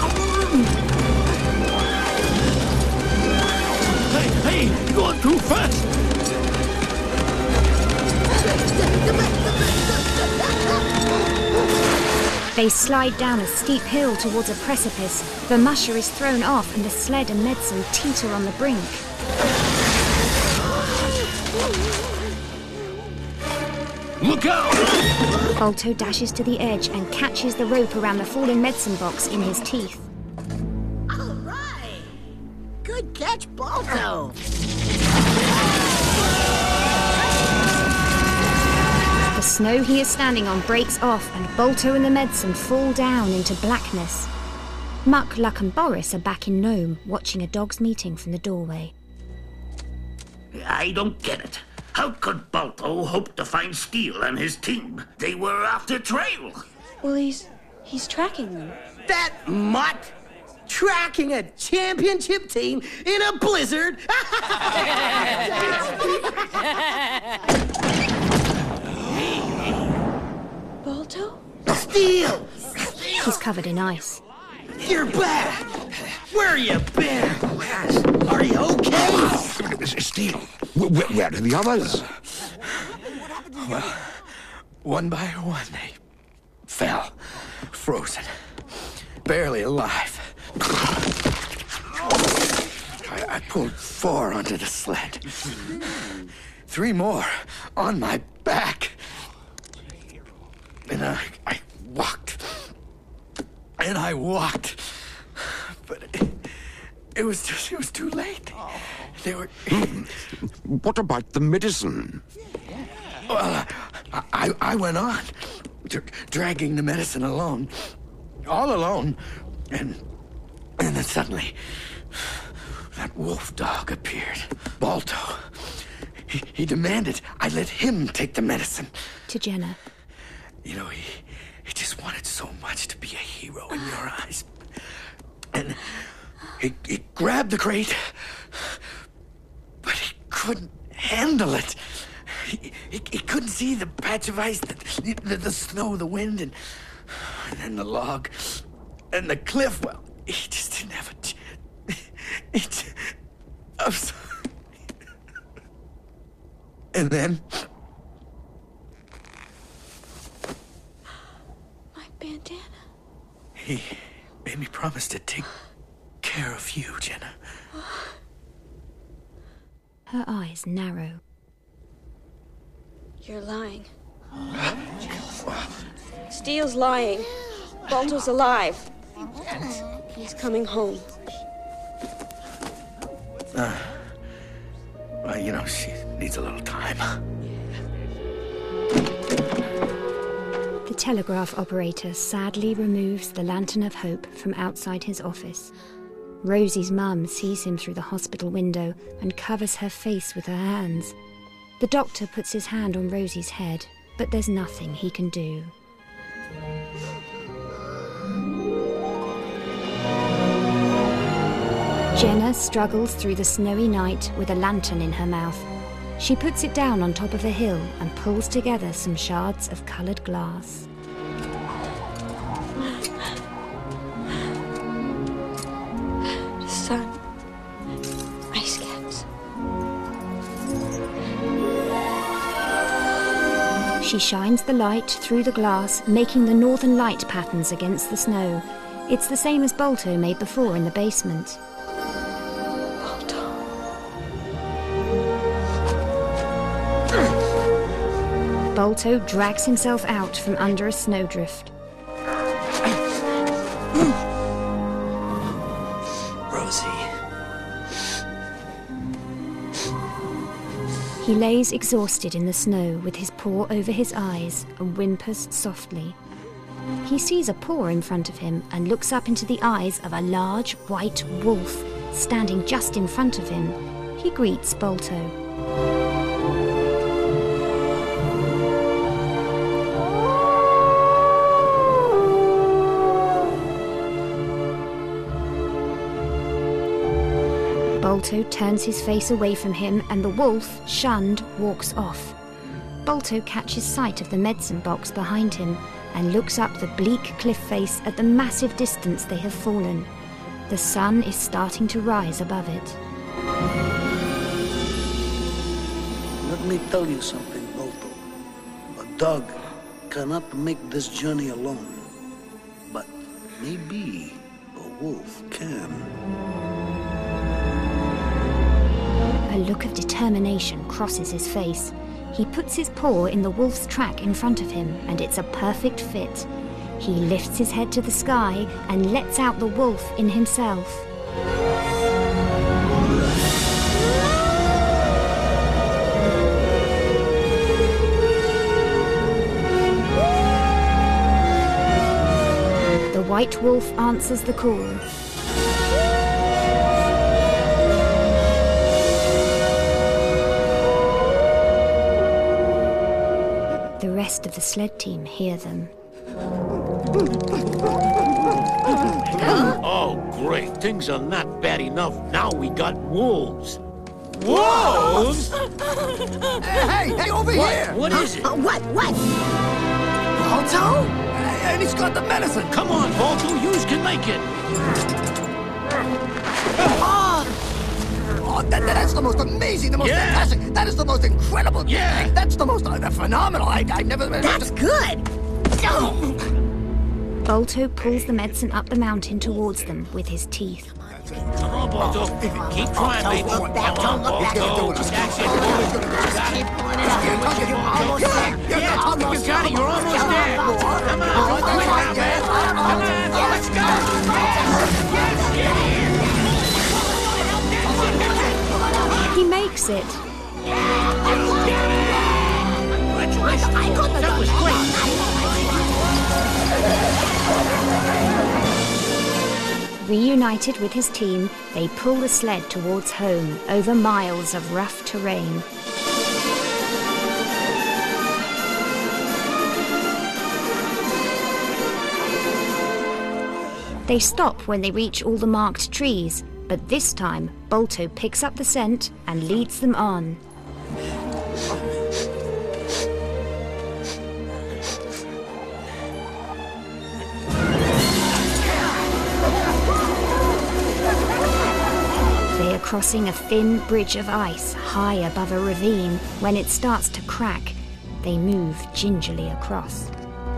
Hey, hey! You're going too fast! They slide down a steep hill towards a precipice. The musher is thrown off and the sled and medicine teeter on the brink. Look out! Balto dashes to the edge and catches the rope around the fallen medicine box in his teeth. All right! Good catch, Balto! The snow he is standing on breaks off and Balto and the medicine fall down into blackness. Muck, Luck and Boris are back in Nome, watching a dog's meeting from the doorway. I don't get it. How could Balto hope to find Steele and his team? They were after trail. Well, he's... he's tracking them. That mutt! Tracking a championship team in a blizzard! Balto? Steele! He's covered in ice. You're back! Where you been? Are you okay? Steele, where, where are the others? Well, one by one, they fell, frozen, barely alive. I, I pulled four onto the sled. Three more on my back. And I, I walked. And I walked. But it, it was just, it was too late. They were... What about the medicine? Well, I, I, I went on, dr dragging the medicine alone. All alone. And, and then suddenly, that wolf dog appeared. Balto. He, he demanded I let him take the medicine. To Jenna. You know, he, he just wanted so much to be a hero in your eyes. And he, he grabbed the crate, but he couldn't handle it. He, he, he couldn't see the patch of ice, the, the, the snow, the wind, and, and then the log, and the cliff. Well, he just didn't have a chance. He just, I'm sorry. And then... Bandana. He made me promise to take care of you, Jenna. Her eyes narrow. You're lying. Steele's lying. Balto's alive. He's coming home. Uh, well, you know, she needs a little time. The telegraph operator sadly removes the lantern of hope from outside his office. Rosie's mum sees him through the hospital window and covers her face with her hands. The doctor puts his hand on Rosie's head, but there's nothing he can do. Jenna struggles through the snowy night with a lantern in her mouth. She puts it down on top of a hill and pulls together some shards of coloured glass. Sun. Ice caps. She shines the light through the glass, making the northern light patterns against the snow. It's the same as Bolto made before in the basement. Bolto drags himself out from under a snowdrift. Rosie. He lays exhausted in the snow with his paw over his eyes and whimpers softly. He sees a paw in front of him and looks up into the eyes of a large white wolf standing just in front of him. He greets Bolto. Bolto turns his face away from him and the wolf, shunned, walks off. Bolto catches sight of the medicine box behind him and looks up the bleak cliff face at the massive distance they have fallen. The sun is starting to rise above it. Let me tell you something, Bolto. A dog cannot make this journey alone. But maybe a wolf can. A look of determination crosses his face. He puts his paw in the wolf's track in front of him, and it's a perfect fit. He lifts his head to the sky and lets out the wolf in himself. The white wolf answers the call. The rest of the sled team hear them. Oh, great. Things are not bad enough. Now we got wolves. Wolves? Hey, hey, over what? here! What is it? Uh, what? What? Bolto? And he's got the medicine! Come on, Bolto, you can make it! Oh, oh that, that's the most amazing, the most yeah. fantastic, that is the most incredible yeah. thing. That's the most uh, phenomenal. I, I never... That's good! Bolto pulls the medicine up the mountain towards them with his teeth. Come on, Bolto. Keep trying, baby. Come on, Bolto. That's it. Just keep pulling it up. You're almost there. Yeah, you got it. You're almost there. Come on. Quick now, man. Come on. Let's go. He makes it. That was quick. Reunited with his team, they pull the sled towards home over miles of rough terrain. They stop when they reach all the marked trees, but this time Bolto picks up the scent and leads them on. They are crossing a thin bridge of ice high above a ravine. When it starts to crack, they move gingerly across.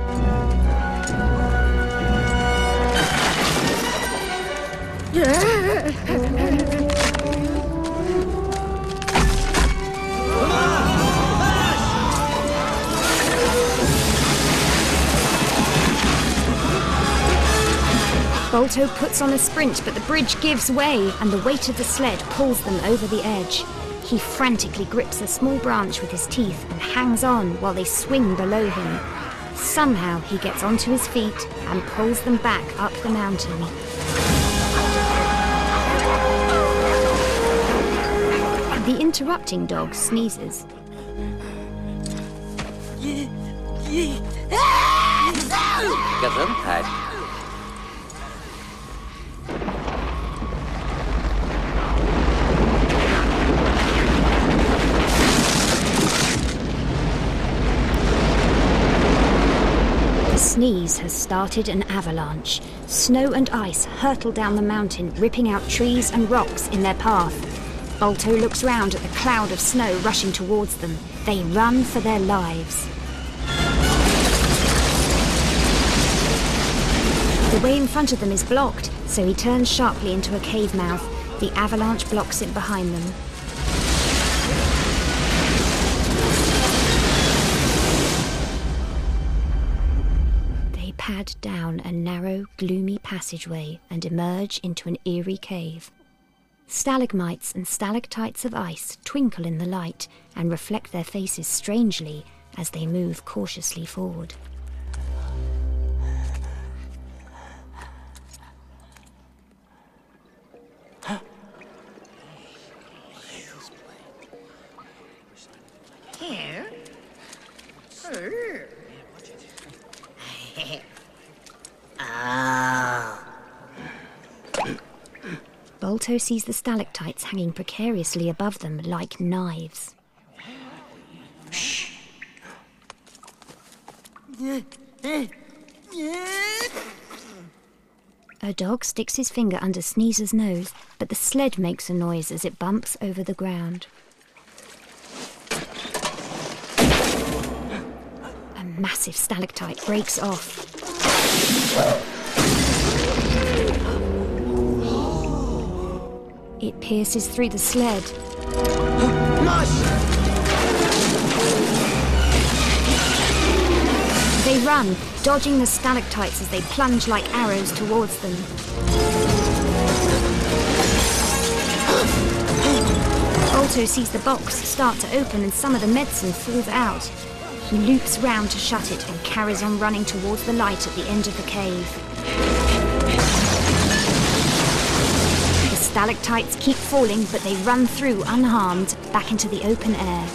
Bolto puts on a sprint, but the bridge gives way and the weight of the sled pulls them over the edge. He frantically grips a small branch with his teeth and hangs on while they swing below him. Somehow he gets onto his feet and pulls them back up the mountain. The interrupting dog sneezes. Gesundheit. Belize has started an avalanche. Snow and ice hurtle down the mountain, ripping out trees and rocks in their path. Balto looks round at the cloud of snow rushing towards them. They run for their lives. The way in front of them is blocked, so he turns sharply into a cave mouth. The avalanche blocks it behind them. They pad down a narrow, gloomy passageway and emerge into an eerie cave. Stalagmites and stalactites of ice twinkle in the light and reflect their faces strangely as they move cautiously forward. Here. Ah. Balto sees the stalactites hanging precariously above them like knives. A dog sticks his finger under Sneezer's nose, but the sled makes a noise as it bumps over the ground. A massive stalactite breaks off. It pierces through the sled. They run, dodging the stalactites as they plunge like arrows towards them. Balto sees the box start to open and some of the medicine falls out. He loops round to shut it and carries on running towards the light at the end of the cave. The stalactites keep falling, but they run through unharmed back into the open air.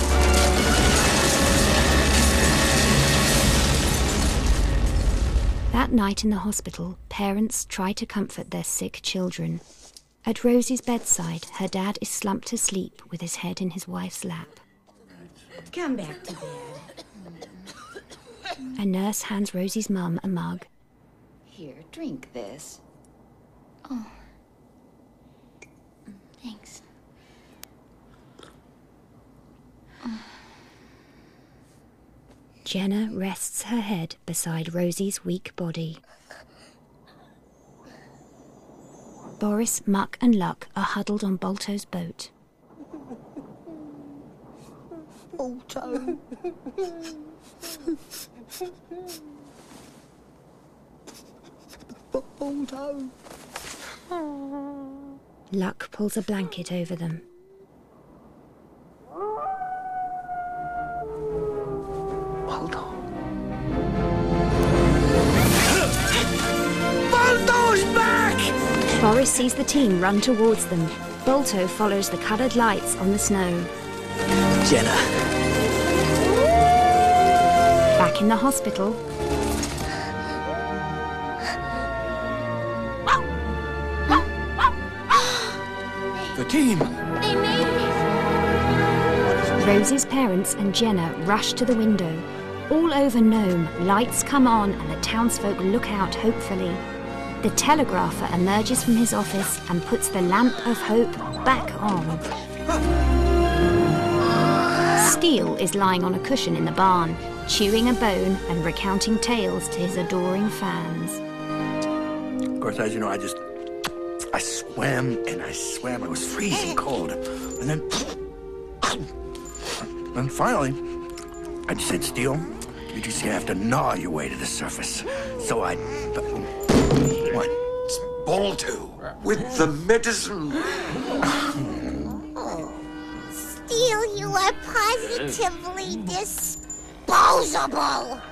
That night in the hospital, parents try to comfort their sick children. At Rosie's bedside, her dad is slumped asleep with his head in his wife's lap. Come back to bed. A nurse hands Rosie's mum a mug. Here, drink this. Oh. Thanks. Jenna rests her head beside Rosie's weak body. Boris, Muck and Luck are huddled on Balto's boat. Balto. Balto. Luck pulls a blanket over them. Balto. Balto's back! Boris sees the team run towards them. Balto follows the coloured lights on the snow. Jenna. Back in the hospital, The team! They made it! Rosie's parents and Jenna rush to the window. All over Nome, lights come on and the townsfolk look out hopefully. The telegrapher emerges from his office and puts the lamp of hope back on. Steele is lying on a cushion in the barn, chewing a bone and recounting tales to his adoring fans. Of course, as you know, I just... I swam and I swam. I was freezing cold. And then... And finally, I just said, Steele, you just have to gnaw your way to the surface. So I... What? It's Balto with the medicine. Steele, you are positively disposable!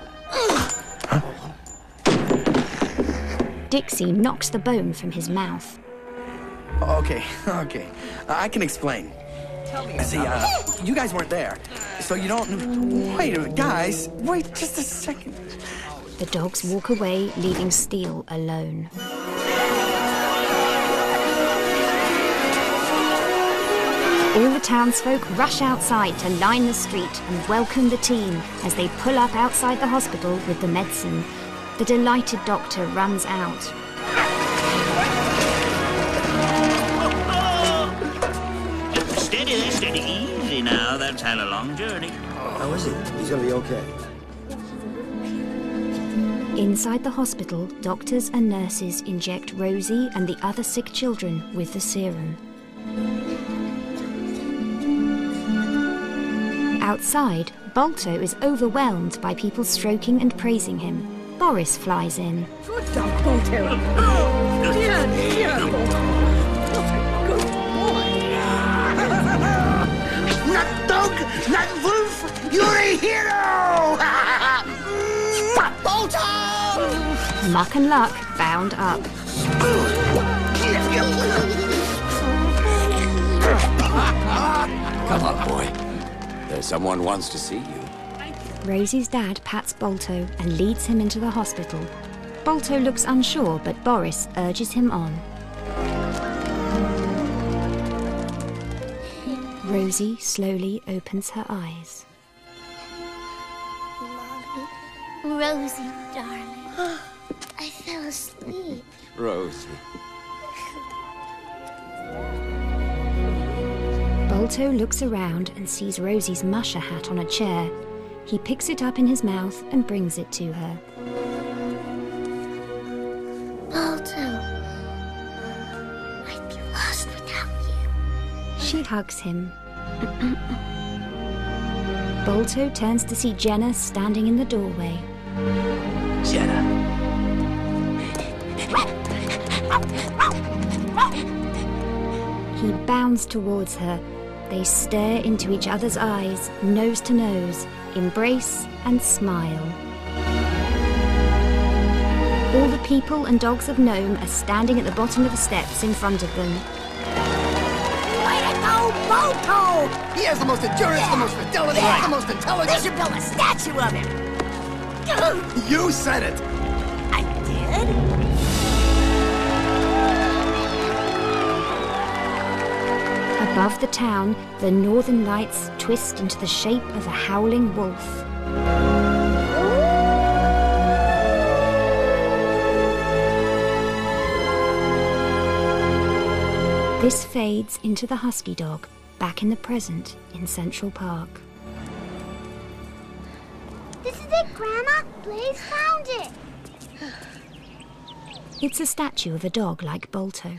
Dixie knocks the bone from his mouth. Okay, okay. I can explain. See, uh, you guys weren't there, so you don't... Wait a minute, guys. Wait just a second. The dogs walk away, leaving Steele alone. All the townsfolk rush outside to line the street and welcome the team as they pull up outside the hospital with the medicine. The delighted doctor runs out. Steady there, steady. Easy now. That's had a long journey. How is he? He's gonna be okay. Inside the hospital, doctors and nurses inject Rosie and the other sick children with the serum. Outside, Balto is overwhelmed by people stroking and praising him. Boris flies in. Good dog, Balto. Oh, dear, dear Balto. What a good boy. Not dog, not wolf, you're a hero! Balto! Muck and Luck bound up. Come on, boy. There's someone wants to see you. Rosie's dad pats Balto and leads him into the hospital. Balto looks unsure, but Boris urges him on. Rosie slowly opens her eyes. Mommy, Rosie, darling. I fell asleep. Rosie. Balto looks around and sees Rosie's musher hat on a chair. He picks it up in his mouth and brings it to her. Balto, I'd be lost without you. She hugs him. Balto turns to see Jenna standing in the doorway. Jenna. He bounds towards her. They stare into each other's eyes, nose to nose, embrace and smile. All the people and dogs of Nome are standing at the bottom of the steps in front of them. Way to go, Balto! He has the most endurance, the most fidelity, Yeah. the most intelligence. They should build a statue of him. You said it. I did? Above the town, the northern lights twist into the shape of a howling wolf. This fades into the husky dog, back in the present in Central Park. This is it, Grandma. Blaze found it. It's a statue of a dog like Balto.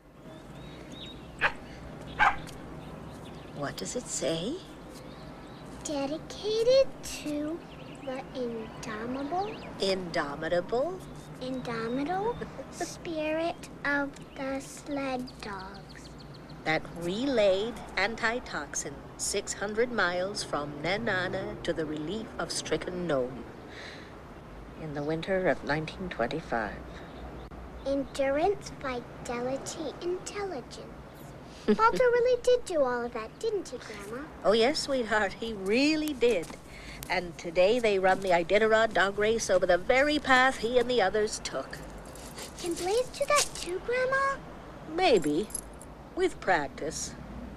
What does it say? Dedicated to the indomitable, Indomitable? indomitable spirit of the sled dogs. That relayed antitoxin six hundred miles from Nenana to the relief of stricken Nome in the winter of nineteen twenty-five. Endurance, fidelity, intelligence. Balto really did do all of that, didn't he, Grandma? Oh, yes, sweetheart, he really did. And today they run the Iditarod dog race over the very path he and the others took. Can Blaze do that too, Grandma? Maybe, with practice.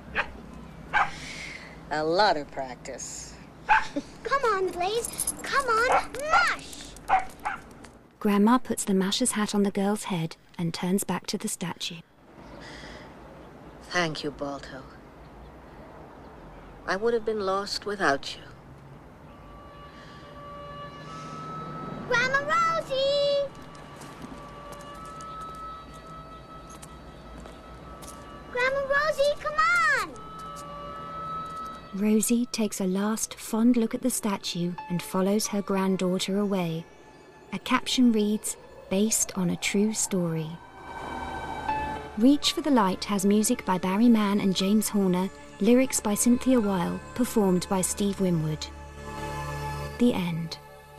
A lot of practice. Come on, Blaze. Come on, mush! Grandma puts the masher's hat on the girl's head and turns back to the statue. Thank you, Balto. I would have been lost without you. Grandma Rosie! Grandma Rosie, come on! Rosie takes a last fond look at the statue and follows her granddaughter away. A caption reads, "Based on a true story." Reach for the Light has music by Barry Mann and James Horner, lyrics by Cynthia Weil, performed by Steve Winwood. The end.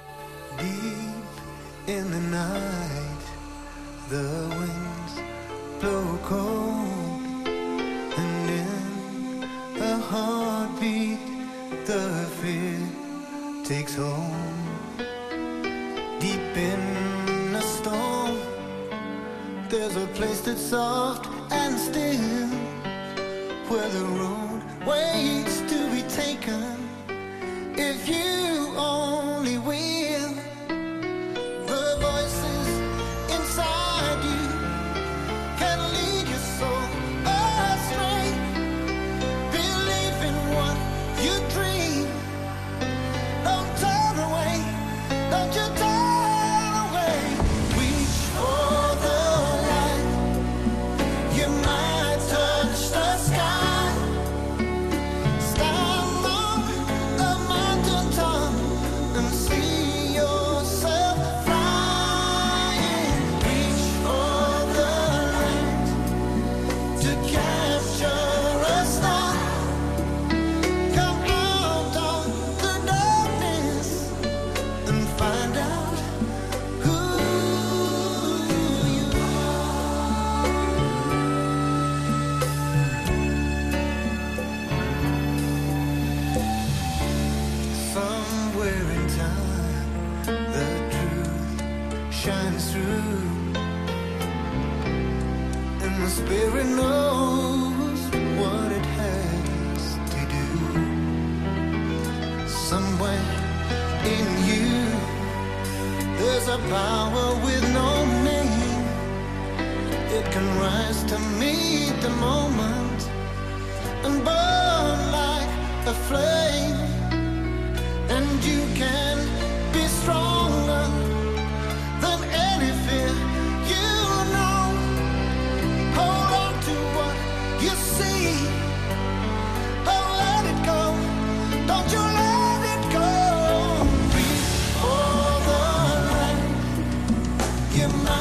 In the night, the winds blow cold, and in a heartbeat, the fear takes hold. Deep in a storm, there's a place that's soft and still, where the road waits to be taken. If you only will, the voice shines through, and the spirit knows what it has to do. Somewhere in you, there's a power with no name. It can rise to meet the moment and burn like a flame, and you can be stronger than any fear you know. Hold on to what you see. Don't let it go. Don't you let it go. Reach for the light. You might